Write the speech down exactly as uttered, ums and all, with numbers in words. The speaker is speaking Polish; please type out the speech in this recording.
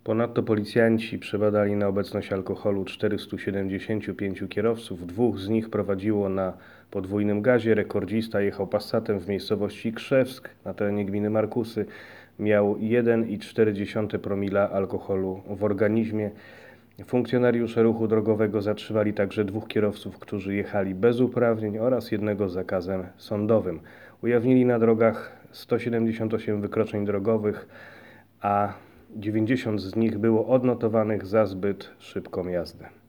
Ponadto policjanci przebadali na obecność alkoholu czterystu siedemdziesięciu pięciu kierowców. Dwóch z nich prowadziło na podwójnym gazie. Rekordzista jechał Passatem w miejscowości Krzewsk na terenie gminy Markusy. Miał jeden i cztery dziesiąte promila alkoholu w organizmie. Funkcjonariusze ruchu drogowego zatrzymali także dwóch kierowców, którzy jechali bez uprawnień, oraz jednego z zakazem sądowym. Ujawnili na drogach sto siedemdziesiąt osiem wykroczeń drogowych, a dziewięćdziesiąt z nich było odnotowanych za zbyt szybką jazdę.